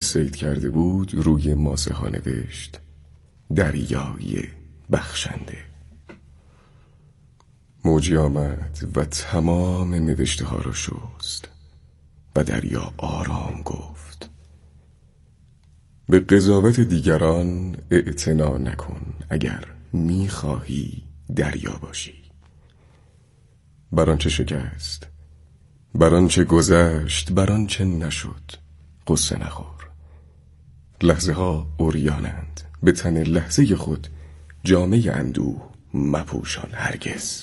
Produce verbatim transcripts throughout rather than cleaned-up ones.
صید کرده بود روی ماسه ها نوشت دریای بخشنده. موجی آمد و تمام نوشته ها را شست و دریا آرام گفت به قضاوت دیگران اعتنا نکن اگر میخواهی دریا باشی. بر آنچه شکست، بر آنچه گذشت، بر آنچه نشد قصه نخور. لحظه ها عریانند، به تن لحظه خود جامه اندوه مپوشان هرگز.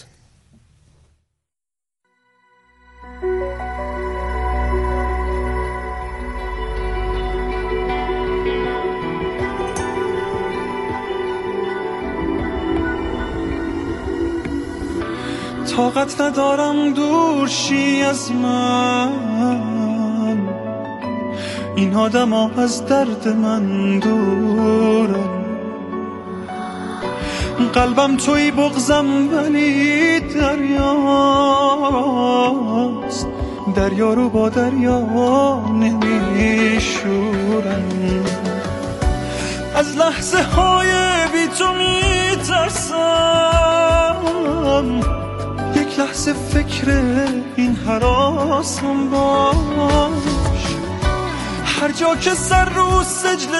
طاقت ندارم دور شی از من، این آدم ها از درد من دورن. قلبم توی بغضم ولی دریاست، دریا رو با دریا نمیشورن. از لحظه های بی تو میترسم، یک لحظه فکر این هراسم باش. هر جا که سر رو سجده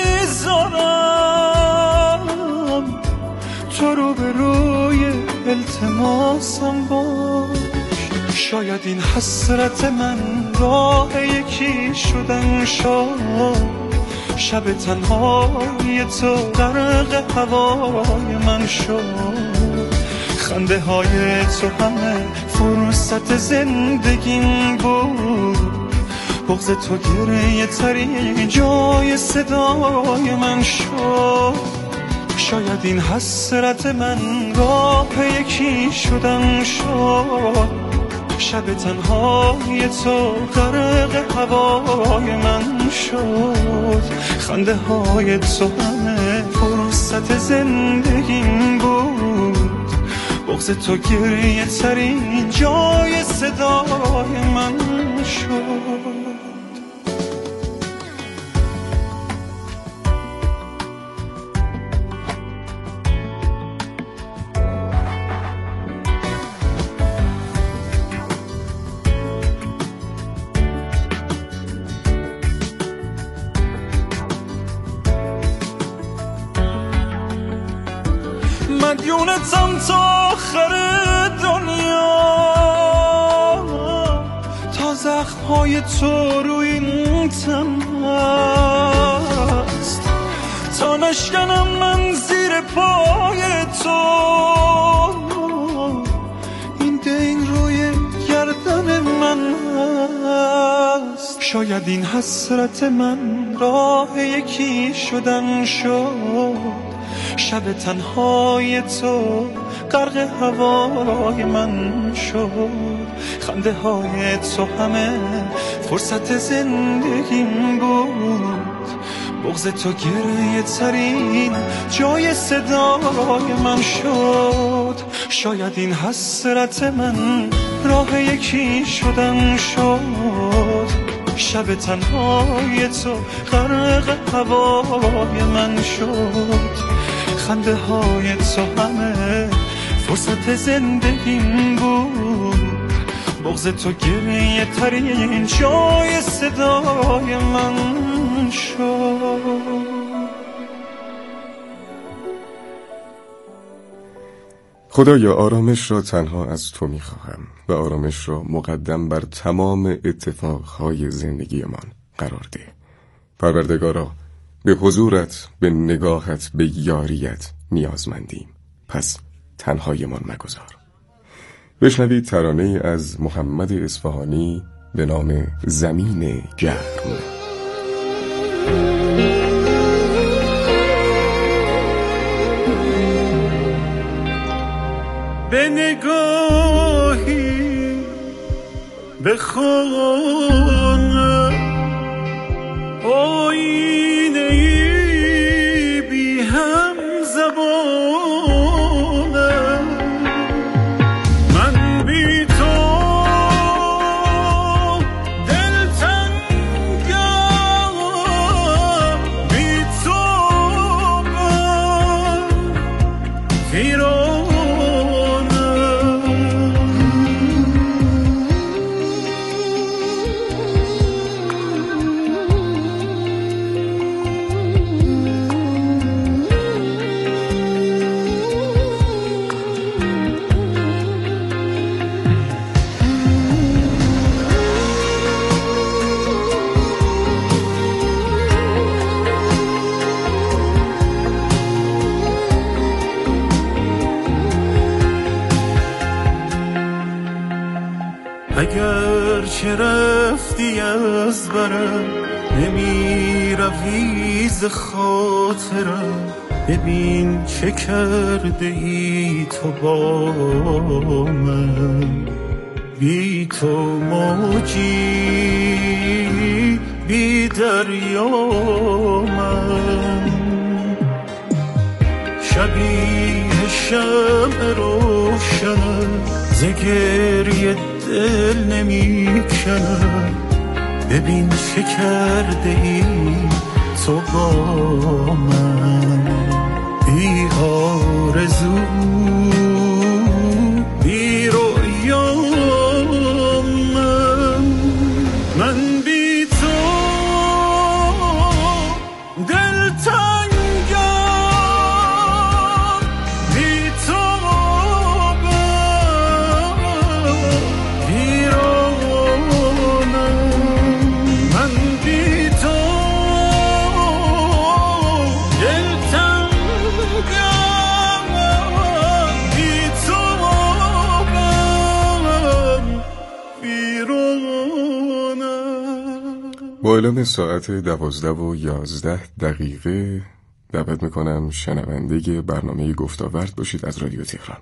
میذارم، تو رو به روی التماسم باش. شاید این حسرت من راه یکی شدن شد، شب تنهای تو غرق هوای من شد. خنده های تو همه فرصت زندگیم بود، بغض تو گریه تری جای صدای من شد. شاید این حسرت من راه یکی شدن شد، شب تنهای تو غرق هوای من شد. خنده های تو همه فرصت زندگیم بود، بغض تو گریه ترین جای صدای من شد. مدیونتم تا آخر دنیا، تا زخمهای تو روی این تن هست، تا نشکنم من زیر پای تو، این دین روی گردن من هست. شاید این حسرت من راه یکی شدن شد، شب تنهای تو غرق هوای من شد. خنده های تو همه فرصت زندگیم بود، بغض تو گریه ترین جای صدای من شد. شاید این حسرت من راه یکی شدن شد، شب تنهای تو غرق هوای من شد. خنده های تو همه فرصت زندگیم بود، بغض تو گریه ترین جای صدای من شد. خدایا آرامش را تنها از تو میخواهم و آرامش را مقدم بر تمام اتفاقهای زندگیمان قرار ده. پروردگارا به حضورت، به نگاهت، به یاریت نیازمندیم، پس تنهایمان مگذار. بشنوید ترانه از محمد اصفهانی به نام زمین گرم. به نگاهی به خانه آینه بی هم زبانه، من بی تو دلتنگم که رفتی از برم، نمی روی ز خاطرم. ببین چه کرده ای تو با من، بی تو موجی بی دریا من. شبیه شمع روشنم، ز گریه دل نمی کنم. ببین چه کرده ای تو با من، بی آرزو بی رویا من. من بی تو دلتنگم، بی تو ویرانم. من بی تو با اعلام ساعت دوازده و یازده دقیقه دعوت میکنم شنونده برنامه گفتاورد باشید از رادیو تهران.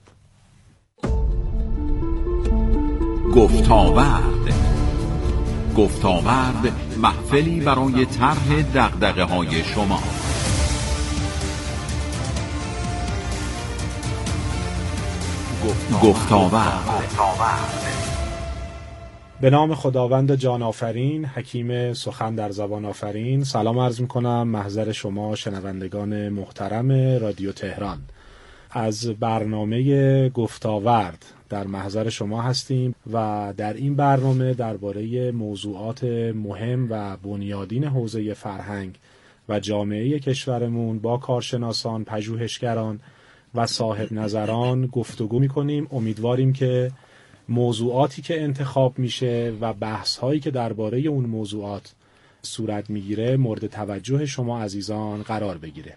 گفتاورد گفتاورد محفلی برای طرح دغدغه های شما. گفتاورد. به نام خداوند جان آفرین، حکیم سخن در زبان آفرین. سلام عرض میکنم محضر شما شنوندگان محترم رادیو تهران. از برنامه گفتاورد در محضر شما هستیم و در این برنامه درباره موضوعات مهم و بنیادین حوزه فرهنگ و جامعه کشورمون با کارشناسان، پژوهشگران و صاحب نظران گفتگو میکنیم. امیدواریم که موضوعاتی که انتخاب میشه و بحث‌هایی که درباره اون موضوعات صورت میگیره مورد توجه شما عزیزان قرار بگیره.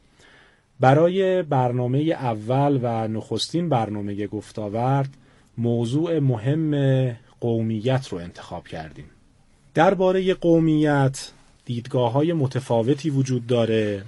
برای برنامه اول و نخستین برنامه گفتاورد موضوع مهم قومیت رو انتخاب کردیم. درباره قومیت دیدگاه‌های متفاوتی وجود داره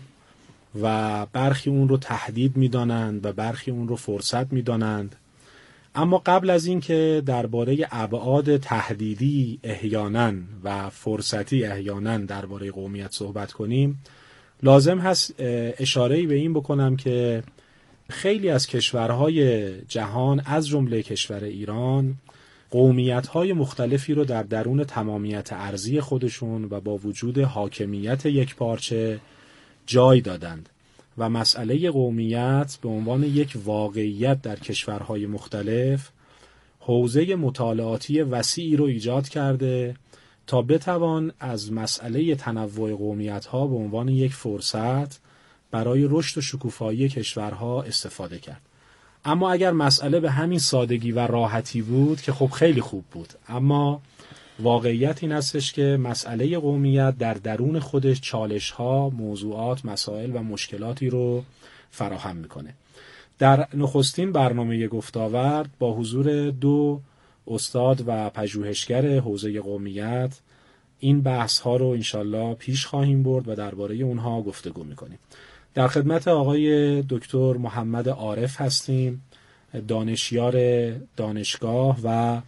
و برخی اون رو تهدید می‌دانند و برخی اون رو فرصت می‌دانند. اما قبل از این که درباره ابعاد تهدیدی احیانا و فرصتی احیانا درباره قومیت صحبت کنیم، لازم هست اشاره‌ای به این بکنم که خیلی از کشورهای جهان از جمله کشور ایران قومیت‌های مختلفی رو در درون تمامیت ارضی خودشون و با وجود حاکمیت یکپارچه جای دادند و مسئله قومیت به عنوان یک واقعیت در کشورهای مختلف حوزه مطالعاتی وسیعی رو ایجاد کرده تا بتوان از مسئله تنوع قومیت‌ها به عنوان یک فرصت برای رشد و شکوفایی کشورها استفاده کرد. اما اگر مسئله به همین سادگی و راحتی بود که خب خیلی خوب بود، اما واقعیت این هستش که مسئله قومیت در درون خودش چالش‌ها، موضوعات، مسائل و مشکلاتی رو فراهم میکنه. در نخستین برنامه گفتاورد با حضور دو استاد و پژوهشگر حوزه قومیت این بحث‌ها رو انشالله پیش خواهیم برد و درباره اونها گفتگو میکنیم. در خدمت آقای دکتر محمد عارف هستیم، دانشیار دانشگاه و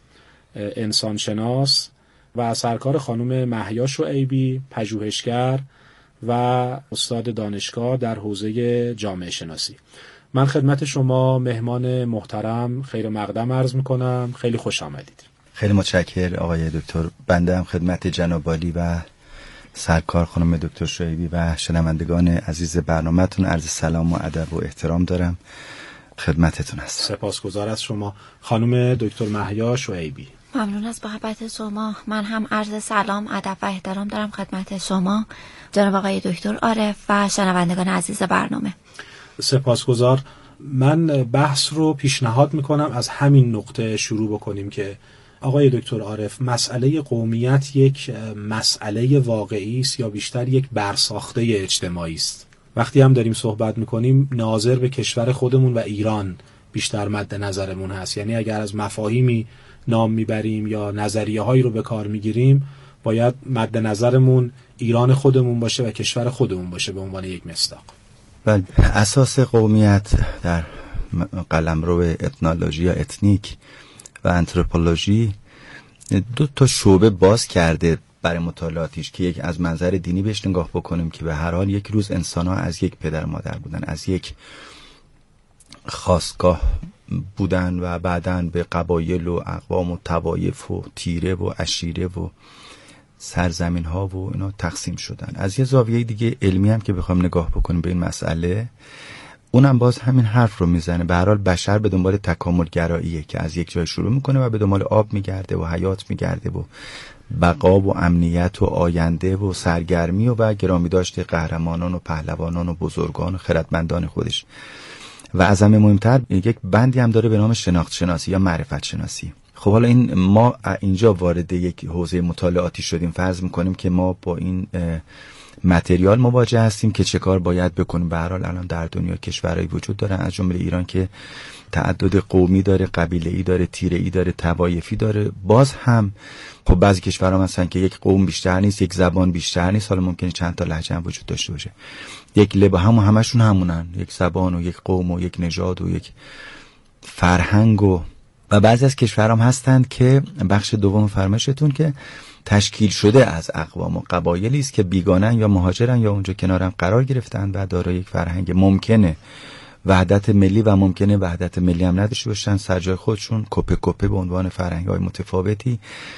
انسانشناس، و سرکار خانم مهیا شعیبی، پژوهشگر و استاد دانشگاه در حوزه جامعه شناسی. من خدمت شما مهمان محترم خیر مقدم عرض میکنم. خیلی خوش آمدید. خیلی متشکر آقای دکتر. بنده هم خدمت جناب عالی و سرکار خانم دکتر شعیبی و شنوندگان عزیز برنامه‌تون عرض سلام و ادب و احترام دارم. خدمتتون هستم. سپاسگزار از شما خانم دکتر مهیا شعیبی. ممنون از محبت شما. من هم عرض سلام، ادب و احترام دارم خدمت شما جناب آقای دکتر عارف و شنوندگان عزیز برنامه. سپاسگزار. من بحث رو پیشنهاد میکنم از همین نقطه شروع بکنیم که آقای دکتر عارف، مسئله قومیت یک مسئله واقعی است یا بیشتر یک برساخته اجتماعی است؟ وقتی هم داریم صحبت میکنیم ناظر به کشور خودمون و ایران بیشتر مد نظرمون هست، یعنی اگر از مفاهیمی نام میبریم یا نظریه هایی رو به کار میگیریم، باید مد نظرمون ایران خودمون باشه و کشور خودمون باشه به عنوان یک مصداق. بله، اساس قومیت در قلمرو اتنولوژی یا اتنیک و آنتروپولوژی دو تا شعبه باز کرده برای مطالعاتیش که یک از منظر دینی بهش نگاه بکنیم که به هر حال یک روز انسان‌ها از یک پدر مادر بودن، از یک خاستگاه بودن و بعداً به قبایل و اقوام و طوایف و تیره و عشیره و سرزمین ها و اینا تقسیم شدن. از یه زاویه دیگه علمی هم که بخوام نگاه بکنیم به این مسئله، اونم باز همین حرف رو میزنه. به هر حال بشر به دنبال تکامل گراییه که از یک جای شروع میکنه و به دنبال آب میگرده و حیات میگرده و بقا و امنیت و آینده و سرگرمی و, و گرامی داشته قهرمانان و پهلوانان و بزرگان و خردمندان خودش. و از همه مهمتر یک بندی هم داره به نام شناخت شناسی یا معرفت شناسی. خب حالا این ما اینجا وارد یک حوزه مطالعاتی شدیم، فرض میکنیم که ما با این متریال مواجه هستیم که چه کار باید بکنیم. به هر حال الان در دنیا کشورهایی وجود دارن از جمله ایران که تعدد قومی داره، قبیله‌ای داره، تیره‌ای داره، طوایفی داره. باز هم خب بعضی کشورها مثلا که یک قوم بیشتر نیست، یک زبان بیشتر نیست، حالا ممکنه چند تا لهجه هم وجود داشته باشه، یک لب هم همشون همونن، یک زبان و یک قوم و یک نژاد و یک فرهنگ. و و بعضی از کشورها هم هستند که بخش دوم فرمایشتون که تشکیل شده از اقوام و قبایلی است که بیگانن یا مهاجرن یا اونجا کنارم قرار گرفتن و دارای یک فرهنگ ممکنه وحدت ملی و ممکنه وحدت ملی هم نداشته باشن، سر جای خودشون کپه کپه به عنوان فرهنگ‌های متفاوتی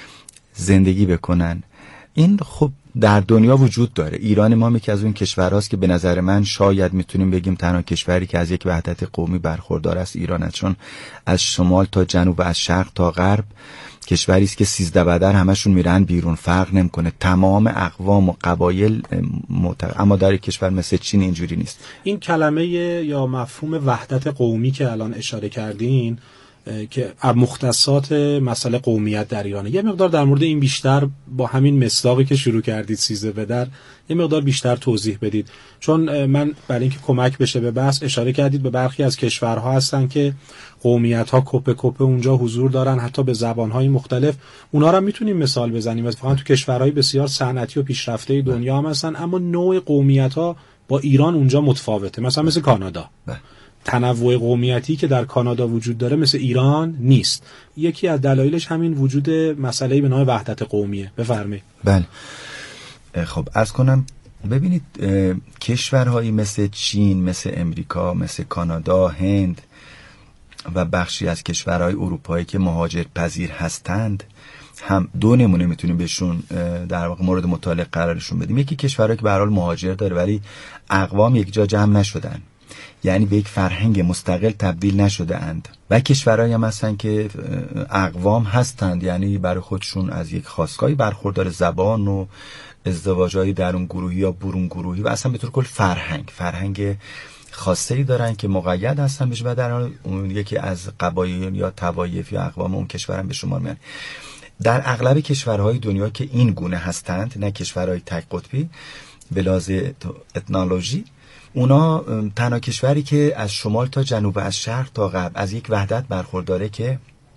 زندگی بکنن. این خب در دنیا وجود داره. ایران ما یکی از اون کشورهاست که به نظر من شاید میتونیم بگیم تنها کشوری که از یک وحدت قومی برخوردار است ایران است، چون از شمال تا جنوب و از شرق تا غرب کشوری است که سیزده بدر همشون میرن بیرون، فرق نمیکنه، تمام اقوام و قبایل معتقد. اما در کشور مثل چین اینجوری نیست. این کلمه یا مفهوم وحدت قومی که الان اشاره کردین که مختصات مسئله قومیت در ایرانه، یه مقدار در مورد این بیشتر با همین مصداقی که شروع کردید سیزده بدر یه مقدار بیشتر توضیح بدید، چون من برای اینکه کمک بشه به بحث اشاره کردید به برخی از کشورها هستن که قومیت‌ها کپه کپه اونجا حضور دارن، حتی به زبان‌های مختلف. اونا رو میتونیم مثال بزنیم. اتفاقا تو کشورهای بسیار صنعتی و پیشرفته دنیا هم هستن، اما نوع قومیت‌ها با ایران اونجا متفاوته. مثلا مثل کانادا، تنوع قومیتی که در کانادا وجود داره مثل ایران نیست. یکی از دلایلش همین وجود مسئله به نام وحدت قومیه. بفرمایید. بله خب عرض کنم، ببینید کشورهایی مثل چین، مثل امریکا، مثل کانادا، هند و بخشی از کشورهای اروپایی که مهاجر پذیر هستند، هم دو نمونه میتونیم بهشون در واقع مورد مطالعه قرارشون بدیم. یکی کشورهایی که به هر حال مهاجر داره ولی اقوام یک جا جمع نشدن، یعنی به یک فرهنگ مستقل تبدیل نشده اند، و کشورهایی هم هستن که اقوام هستند، یعنی برای خودشون از یک خاستگاهی برخوردار، زبان و ازدواج‌های درون گروهی یا برون گروهی و اصلا به طور کل فرهنگ فرهنگ خاصی دارن که مقید هستن بهش و در حال اون یکی از قبایل یا طوایف یا اقوام اون کشور هم به شمار میان. در اغلب کشورهای دنیا که این گونه هستند، نه کشورهای تک قطبی به لحاظ اتنولوژی، اونا تنها کشوری که از شمال تا جنوب و از شرق تا غرب از یک وحدت برخورداره که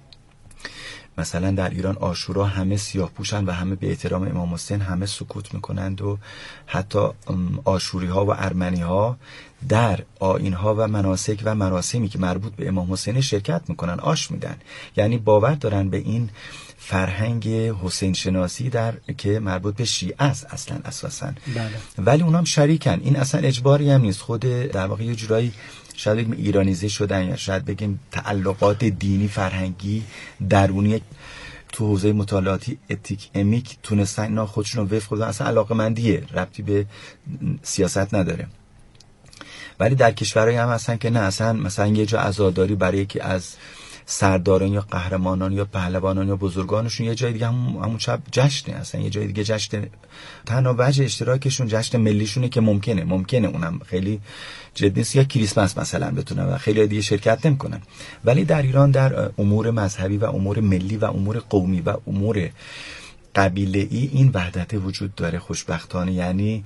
مثلا در ایران عاشورا همه سیاه پوشن و همه به احترام امام حسین همه سکوت میکنند و حتی عاشوری ها و ارمنی ها در آیین ها و مناسک و مراسمی که مربوط به امام حسین شرکت میکنن، آش میدن، یعنی باور دارن به این فرهنگ حسین شناسی در که مربوط به شیعه است اصلا اساسا. بله. ولی اونام شریکن، این اصلا اجباری هم نیست، خود در واقع یه جورایی شاید بگیم ایرانیزه شدن یا شاید بگیم تعلقات دینی فرهنگی درونی تو حوزه مطالعاتی اتیک امیک تونستن اینا خودشون رو وفق بدن، اصلا علاقه‌مندیه، ربطی به سیاست نداره. ولی در کشورهایی هم هستن که نه، اصلا مثلا یه جا عزاداری برای یکی از سرداران یا قهرمانان یا پهلوانان یا بزرگانشون، یه جای دیگه همون همون شب جشنه، اصلا یه جای دیگه جشن، تنها وجه اشتراکشون جشن ملیشونه که ممکنه ممکنه اونم خیلی جدی نیست، یا کریسمس مثلا بتونن و خیلی دیگه شرکت نمیکنن. ولی در ایران در امور مذهبی و امور ملی و امور قومی و امور قبیله‌ای این وحدت وجود داره خوشبختانه، یعنی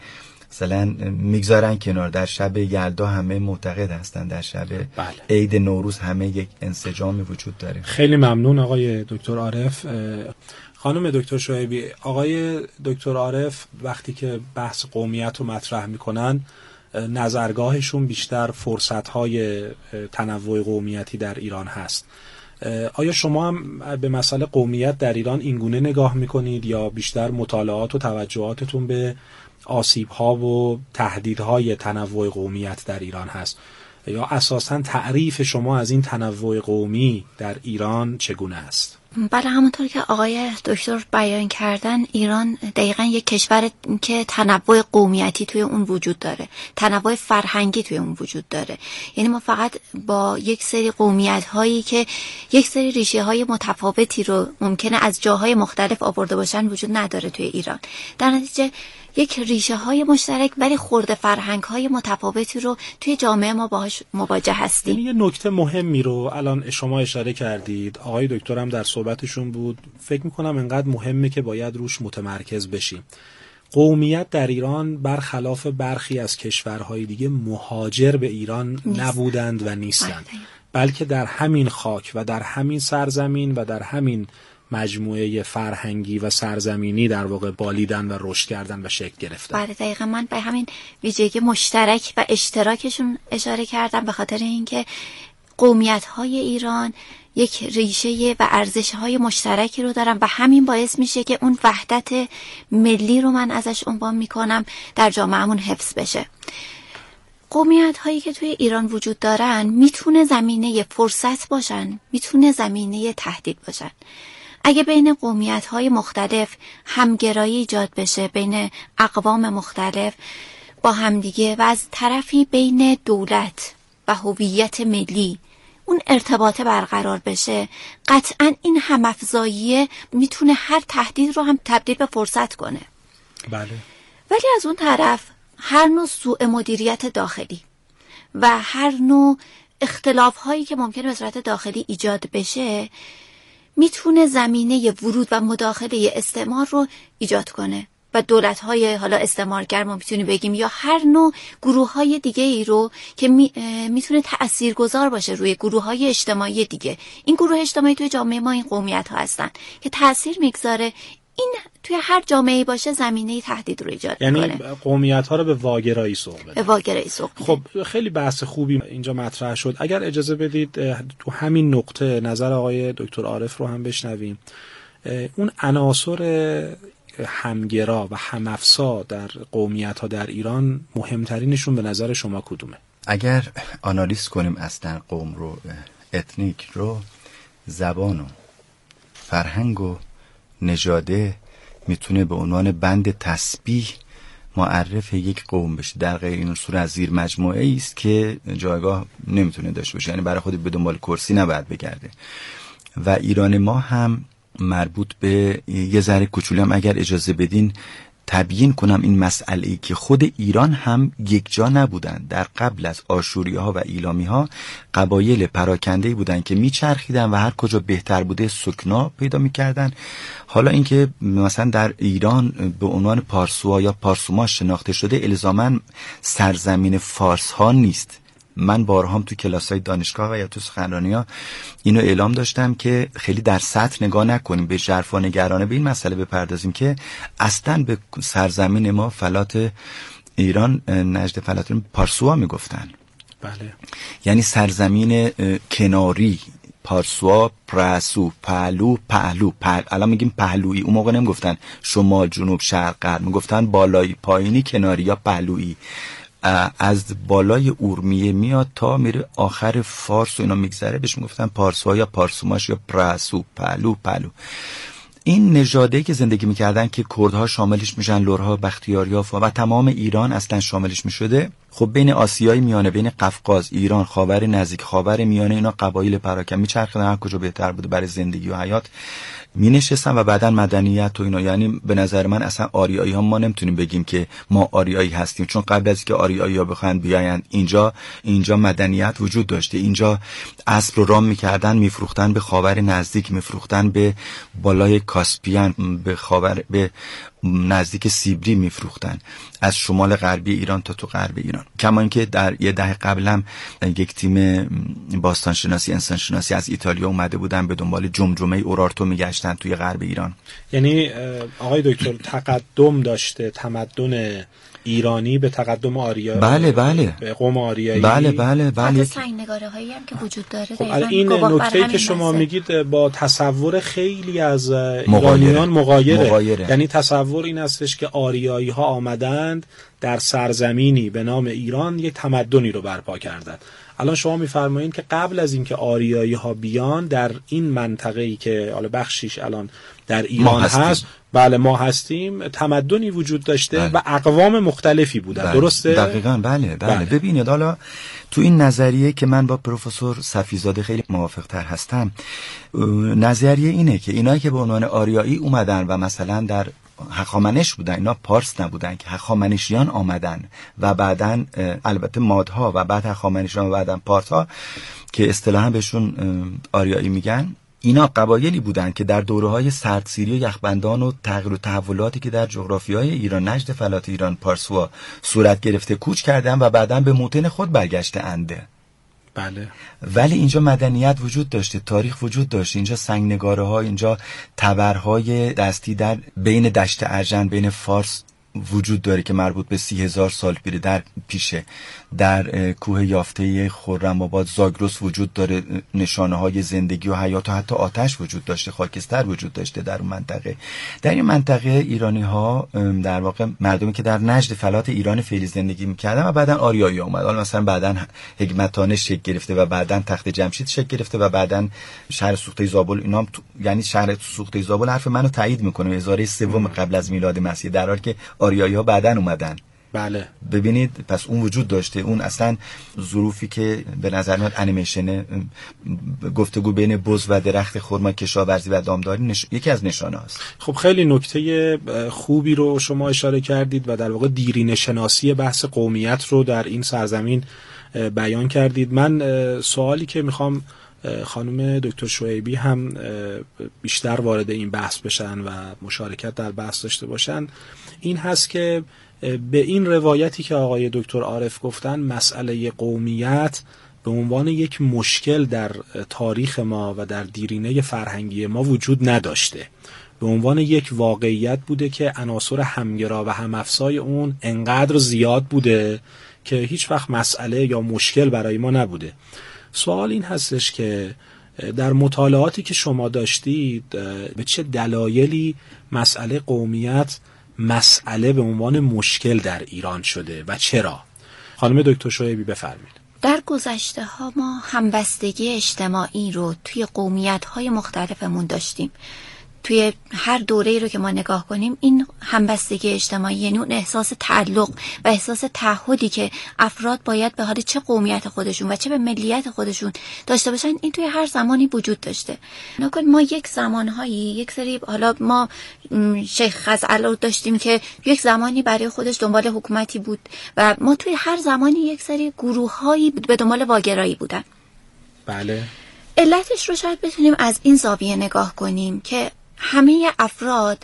مثلا میگذارن کنار. در شب یلدا همه معتقد هستن در شب بله. عید نوروز همه یک انسجامی وجود داره. خیلی ممنون آقای دکتر عارف. خانم دکتر شعیبی، آقای دکتر عارف وقتی که بحث قومیت رو مطرح میکنن نظرگاهشون بیشتر فرصت‌های تنوع قومیتی در ایران هست. آیا شما هم به مسئله قومیت در ایران اینگونه نگاه میکنید یا بیشتر مطالعات و توجهاتتون به آسیب‌ها و تهدیدهای تنوع قومیت در ایران هست یا اساساً تعریف شما از این تنوع قومی در ایران چگونه است؟ بله، همونطور که آقای دکتر بیان کردن، ایران دقیقاً یک کشور که تنوع قومیتی توی اون وجود داره، تنوع فرهنگی توی اون وجود داره. یعنی ما فقط با یک سری قومیت هایی که یک سری ریشه های متفاوتی رو ممکنه از جاهای مختلف آورده باشن وجود نداره توی ایران. در نتیجه یک ریشه های مشترک ولی خورده فرهنگ های متفاوتی رو توی جامعه ما باهاش مواجه هستیم. یعنی یه نکته مهمی رو الان شما اشاره کردید، آقای دکتر هم در صحبتشون بود، فکر میکنم انقدر مهمه که باید روش متمرکز بشیم. قومیت در ایران برخلاف برخی از کشورهای دیگه مهاجر به ایران نیست. نبودند و نیستند، بلکه در همین خاک و در همین سرزمین و در همین مجموعه فرهنگی و سرزمینی در واقع بالیدن و رشد کردن و شکل گرفتن. بله دقیقاً، من به همین ویژگی مشترک و اشتراکشون اشاره کردم، به خاطر اینکه قومیت‌های ایران یک ریشه و ارزش‌های مشترکی رو دارن و همین باعث میشه که اون وحدت ملی رو من ازش عنوان میکنم در جامعهمون حفظ بشه. قومیت هایی که توی ایران وجود دارن میتونه زمینه فرصت باشن، میتونه زمینه تهدید باشن. اگه بین قومیت های مختلف همگرایی ایجاد بشه، بین اقوام مختلف با همدیگه و از طرفی بین دولت و هویت ملی اون ارتباط برقرار بشه، قطعاً این همافزایی میتونه هر تهدید رو هم تبدیل به فرصت کنه. بله. ولی از اون طرف هر نوع سوء مدیریت داخلی و هر نوع اختلاف هایی که ممکنه به صورت داخلی ایجاد بشه میتونه زمینه ورود و مداخله استعمار رو ایجاد کنه و دولت های حالا استعمارگر ما میتونیم بگیم یا هر نوع گروه های دیگه ای رو که می، میتونه تأثیرگذار باشه روی گروه های اجتماعی دیگه. این گروه اجتماعی توی جامعه ما این قومیت ها هستن که تأثیر میگذاره. این توی هر جامعه‌ای باشه زمینه تهدید رو ایجاد یعنی کنه. یعنی قومیت‌ها رو به واگرایی سوق بده. به واگرایی سوق بده. خب خیلی بحث خوبی اینجا مطرح شد. اگر اجازه بدید تو همین نقطه نظر آقای دکتر عارف رو هم بشنویم. اون عناصر همگرا و همافزا در قومیت‌ها در ایران مهمترینشون به نظر شما کدومه؟ اگر آنالیز کنیم اصلا قوم رو، اتنیک رو، زبان و فرهنگ و نژاده میتونه به عنوان بند تسبیح معرف یک قوم بشه. در غیر این صورت زیر مجموعه است که جایگاه نمیتونه داشته باشه، یعنی برای خود به دنبال کرسی نباید بگرده. و ایران ما هم مربوط به یه ذره کوچولو هم اگر اجازه بدین تبیین کنم این مسئله که خود ایران هم یک جا نبودن. در قبل از آشوری ها و ایلامی ها قبایل پراکنده بودن که میچرخیدن و هر کجا بهتر بوده سکنا پیدا میکردن. حالا اینکه مثلا در ایران به عنوان پارسوها یا پارسوما شناخته شده الزاماً سرزمین فارس ها نیست. من بارها هم تو کلاس‌های دانشگاه و یا تو سخنرانی‌ها اینو اعلام داشتم که خیلی در سطح نگاه نکنیم، به ژرفا نگرانه به این مسئله بپردازیم که اصلاً به سرزمین ما فلات ایران نجد فلات پارسوها میگفتن. بله. یعنی سرزمین کناری، پارسوها، پرسو، پهلو، پهلو، پهلو. الان میگیم پهلویی، اون موقع نمیگفتن شمال، جنوب، شرق، غرب، میگفتن بالایی، پایینی، کناری یا پهلویی. از بالای اورمیه میاد تا میره آخر فارس و اینا میگذره، بهش میگفتن پارسوها یا پارسوماش یا پرسو، پهلو، پهلو. این نژاده‌ای که زندگی میکردن که کردها شاملش میشن، لرها، بختیاریا و تمام ایران اصلا شاملش میشده. خب بین آسیای میانه، بین قفقاز، ایران، خاور نزدیک، خاور میانه، اینا قبایل پراکنده میچرخیدن، هر کجا بهتر بوده برای زندگی و حیات می نشستن و بعدن مدنیت و اینا. یعنی به نظر من اصلا آریایی ها ما نمیتونیم بگیم که ما آریایی هستیم، چون قبل از که آریایی ها بخواهند بیایند اینجا اینجا مدنیت وجود داشته. اینجا اسب رو رام میکردن، میفروختن به خاور نزدیک، میفروختن به بالای کاسپیان، به خاور، به نزدیک سیبری میفروختن، از شمال غربی ایران تا تو غرب ایران. کما اینکه در یه دهه قبل هم یک تیم باستانشناسی انسانشناسی از ایتالیا اومده بودن به دنبال جمجمه اورارتو میگشتن توی غرب ایران. یعنی آقای دکتر تقدم داشته تمدن ایرانی به تقدم آریایی، بله بله، به قوم آریایی، بله بله بله. سنگ‌نگاره هایی هم که وجود داره. خب این نکته‌ای که شما میگید با تصور خیلی از ایرانیان مغایره. مغایره. یعنی تصور این هستش که آریایی ها آمدند در سرزمینی به نام ایران یک تمدنی رو برپا کردند. الان شما میفرمایید که قبل از اینکه آریایی ها بیان در این منطقه‌ای که حالا بخشیش الان در ایران هست، بله ما هستیم، تمدنی وجود داشته بله. و اقوام مختلفی بودن. بله. درسته؟ دقیقاً بله بله, بله. ببینید حالا تو این نظریه که من با پروفسور صفیزاده خیلی موافق تر هستم، نظریه اینه که اینایی که به عنوان آریایی اومدن و مثلا در هخامنش بودن، اینا پارس نبودن که هخامنشیان آمدن و بعدن البته مادها و بعد هخامنشیان و بعدن پارس‌ها که اصطلاحاً بهشون آریایی میگن، اینا قبایلی بودن که در دوره‌های سردسیری و یخبندان و تغییر و تحولاتی که در جغرافیای ایران، نجد فلات ایران، پارسوا صورت گرفته کوچ کردن و بعداً به موطن خود برگشته انده. بله. ولی اینجا مدنیت وجود داشته، تاریخ وجود داشته، اینجا سنگنگاره ها، اینجا تبرهای دستی در بین دشت ارجن بین فارس وجود داره که مربوط به سی هزار سال پیره در پیشه. در کوه یافته خرم‌آباد زاگرس وجود داره، نشانه های زندگی و حیات و حتی آتش وجود داشته، خاکستر وجود داشته در اون منطقه. در این منطقه ایرانی ها در واقع مردمی که در نجد فلات ایران فعلی زندگی میکردن و بعدن آریایی اومد. حالا مثلا بعدن حکمتانه شکل گرفته و بعدن تخت جمشید شکل گرفته و بعدن شهر سوخته زابل. اینا تو... یعنی شهر سوخته زابل حرف منو تایید میکنه، هزاره سوم قبل از میلاد مسیح، در حالی که آریایی ها بعدن اومدن. بله. ببینید پس اون وجود داشته، اون اصلا ظروفی که به نظر میاد انیمیشن گفتگو بین بز و درخت خرما، کشاورزی و دامداری نش... یکی از نشانه هست. خب خیلی نکته خوبی رو شما اشاره کردید و در واقع دیرینه شناسی بحث قومیت رو در این سرزمین بیان کردید. من سوالی که میخوام خانم دکتر شعیبی هم بیشتر وارد این بحث بشن و مشارکت در بحث داشته باشن این هست که به این روایتی که آقای دکتر عارف گفتن، مسئله قومیت به عنوان یک مشکل در تاریخ ما و در دیرینه فرهنگی ما وجود نداشته، به عنوان یک واقعیت بوده که عناصر همگرا و همافزای اون انقدر زیاد بوده که هیچ وقت مسئله یا مشکل برای ما نبوده. سوال این هستش که در مطالعاتی که شما داشتید به چه دلایلی مسئله قومیت مسئله به عنوان مشکل در ایران شده و چرا؟ خانم دکتر شعیبی بفرمایید. در گذشته ها ما همبستگی اجتماعی رو توی قومیت های مختلفمون داشتیم. توی هر دوره‌ای رو که ما نگاه کنیم این همبستگی اجتماعی، یعنی اون احساس تعلق و احساس تعهدی که افراد باید به حال چه قومیت خودشون و چه به ملیت خودشون داشته باشن، این توی هر زمانی وجود داشته. نکن ما یک زمانهایی یک سری، حالا ما شیخ خزعل رو داشتیم که یک زمانی برای خودش دنبال حکومتی بود و ما توی هر زمانی یک سری گروه‌هایی به دنبال واگرایی بودن. بله. علتش رو شاید بتونیم از این زاویه نگاه کنیم که همه افراد،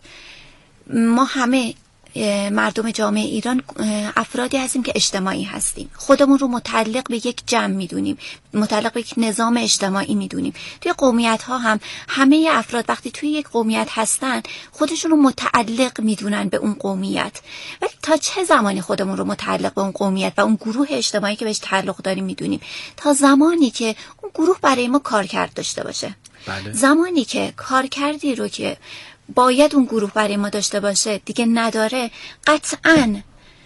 ما همه مردم جامعه ایران افرادی هستیم که اجتماعی هستیم، خودمون رو متعلق به یک جمع میدونیم، متعلق به یک نظام اجتماعی میدونیم. توی قومیت ها هم همه افراد وقتی توی یک قومیت هستن خودشون رو متعلق میدونن به اون قومیت، ولی تا چه زمانی خودمون رو متعلق به اون قومیت و اون گروه اجتماعی که بهش تعلق داریم میدونیم؟ تا زمانی که اون گروه برای ما کارکرد داشته باشه. بله. زمانی که کارکردی رو که باید اون گروه برای ما داشته باشه دیگه نداره، قطعاً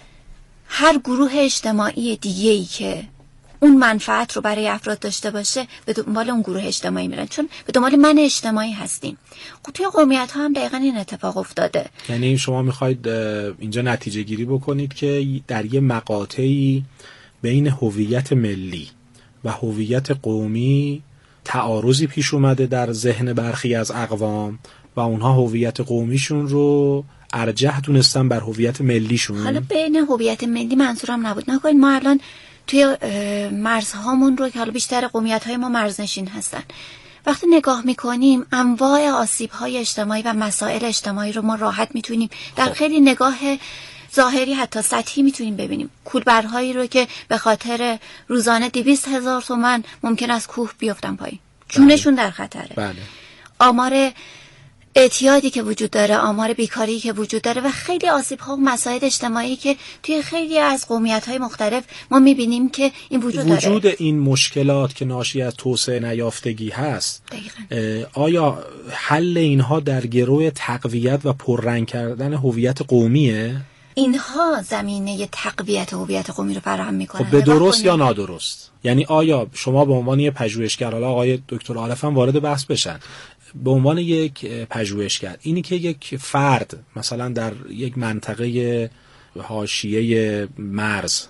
هر گروه اجتماعی دیگه‌ای که اون منفعت رو برای افراد داشته باشه به دنبال اون گروه اجتماعی میرن، چون به دنبال من اجتماعی هستیم. توی قومیت ها هم دقیقاً این اتفاق افتاده. یعنی شما میخواید اینجا نتیجه گیری بکنید که در یه مقاطعی بین هویت ملی و هویت قومی تعارضی پیش اومده در ذهن برخی از اقوام و اونها هویت قومیشون رو ارجح دونستن بر هویت ملیشون. حالا بین هویت ملی منظورم نبود. نکنید ما الان توی مرزهامون رو که حالا بیشتر قومیت‌های ما مرزنشین هستن، وقتی نگاه میکنیم انواع آسیب‌های اجتماعی و مسائل اجتماعی رو ما راحت میتونیم در خیلی نگاه ظاهری حتی سطحی میتونیم ببینیم. کولبرهایی رو که به خاطر روزانه دویست هزار تومان ممکن است کوه بیفتن پایین، جونشون در خطره. بله. آمار اعتیادی که وجود داره، آمار بیکاری که وجود داره و خیلی آسیب‌ها و مسائل اجتماعی که توی خیلی از قومیت‌های مختلف ما می‌بینیم که این وجود داره. وجود این مشکلات که ناشی از توسعه نیافتگی هست، آیا حل اینها در گروه تقویت و پررنگ کردن هویت قومیه؟ اینها زمینه تقویت هویت قومی رو فراهم می‌کنه. خب به درست یا نادرست؟ یعنی آیا شما به عنوان یک پژوهشگر، حالا آقای دکتر عارف هم وارد بحث بشن، به عنوان یک پژوهشگر اینی که یک فرد مثلا در یک منطقه حاشیه مرز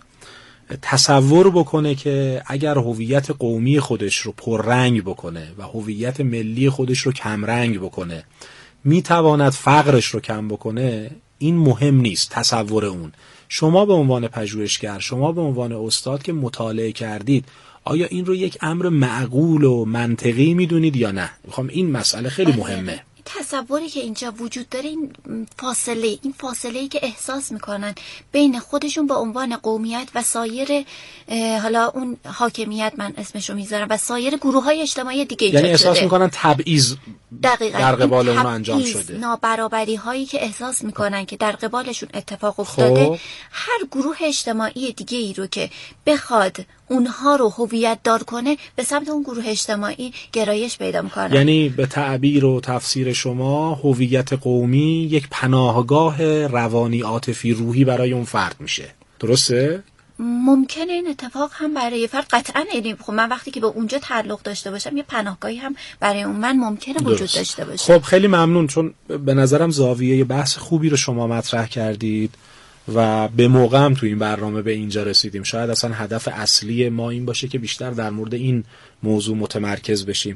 تصور بکنه که اگر هویت قومی خودش رو پررنگ بکنه و هویت ملی خودش رو کمرنگ بکنه میتواند فقرش رو کم بکنه، این مهم نیست تصور اون. شما به عنوان پژوهشگر، شما به عنوان استاد که مطالعه کردید، آیا این رو یک امر معقول و منطقی میدونید یا نه؟ میخوام این مسئله خیلی مهمه. تصوری که اینجا وجود داره، این فاصله این فاصله‌ای که احساس میکنن بین خودشون به عنوان قومیت و سایر، حالا اون حاکمیت من اسمشو میذارم، و سایر گروه‌های اجتماعی دیگه ایجاد یعنی احساس شده. میکنن تبعیض در قبال اون انجام شده. نابرابری هایی که احساس میکنن که در قبالشون اتفاق افتاده، خب. هر گروه اجتماعی دیگه ای رو که بخواد اونها رو هویت دار کنه به سمت اون گروه اجتماعی گرایش پیدا میکنن. یعنی به تعبیر و تفسیر شما هویت قومی یک پناهگاه روانی عاطفی روحی برای اون فرد میشه، درسته؟ ممکنه این اتفاق هم برای فرد قطعا اینه. خب من وقتی که به اونجا تعلق داشته باشم یه پناهگاهی هم برای اون من ممکنه وجود درست. داشته باشه. خب خیلی ممنون، چون به نظرم زاویه بحث خوبی رو شما مطرح کردید و به موقع هم تو این برنامه به اینجا رسیدیم. شاید اصلا هدف اصلی ما این باشه که بیشتر در مورد این موضوع متمرکز بشیم.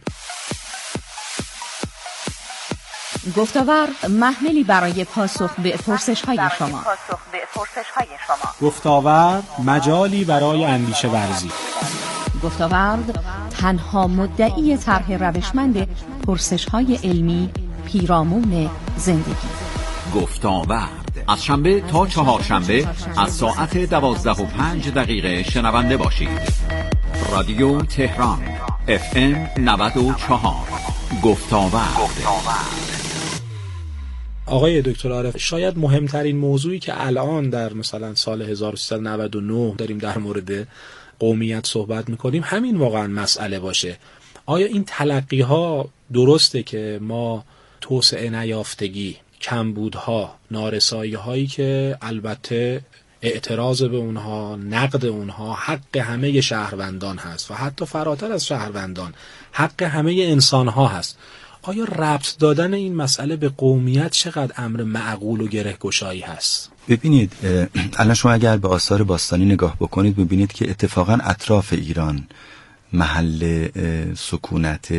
گفتاور محملی برای پاسخ به پرسش‌های شما. گفتاور مجالی برای اندیشه ورزی. گفتاورد تنها مدعی طرح روشمند پرسش‌های علمی پیرامون زندگی. گفتاورد از شنبه تا چهارشنبه از ساعت دوازده و پنج دقیقه شنونده باشید. رادیو تهران اف ام نود و چهار. گفتاورد. آقای دکتر عارف، شاید مهمترین موضوعی که الان در مثلا سال هزار و سیصد و نود و نه داریم در مورد قومیت صحبت میکنیم همین واقعا مسئله باشه. آیا این تلقی ها درسته که ما توسعه نیافتگی، کمبودها، نارسایی هایی که البته اعتراض به اونها، نقد اونها حق همه شهروندان هست و حتی فراتر از شهروندان حق همه انسان ها هست، آیا ربط دادن این مسئله به قومیت چقدر امر معقول و گره‌گشایی هست؟ ببینید الان شما اگر به آثار باستانی نگاه بکنید ببینید که اتفاقا اطراف ایران محل سکونت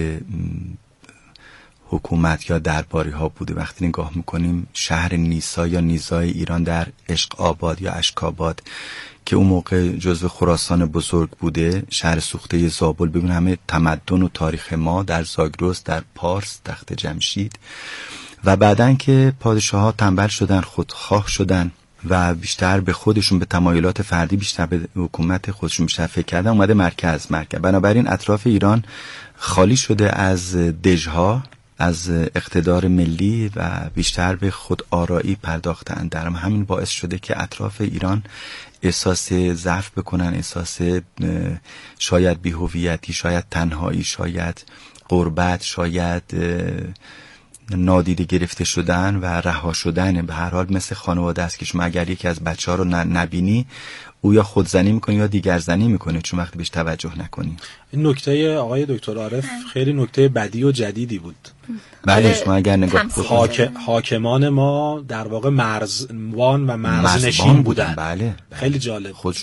حکومت یا درباری ها بوده. وقتی نگاه میکنیم شهر نیسا یا نیزای ایران در عشق آباد یا اشکاباد که اون موقع جزو خراسان بزرگ بوده، شهر سوخته زابل، ببین همه تمدن و تاریخ ما در زاگرس، در پارس، تخت جمشید، و بعدن که پادشاه ها تنبل شدن، خودخواه شدن و بیشتر به خودشون، به تمایلات فردی بیشتر، به حکومت خودشون بیشتر فکر کردن، اومده مرکز مرکز بنابراین اطراف ایران خالی شده از دژها، از اقتدار ملی و بیشتر به خود آرایی پرداختن. در همین باعث شده که اطراف ایران احساس ضعف بکنن، احساس شاید بی‌هویتی، شاید تنهایی، شاید غربت، شاید نادیده گرفته شدن و رها شدن. به هر حال مثل خانواده است که شما اگر یکی از بچه ها رو نبینی او یا خودزنی میکنه یا دیگرزنی میکنه چون وقتی بهش توجه نکنی. این نکته آقای دکتر عارف خیلی نکته بدی و جدیدی بود. بله شما اگر نگاه حاک... حاکمان ما در واقع مرزوان و مرزنشین بودن. بله. خیلی جالب. خود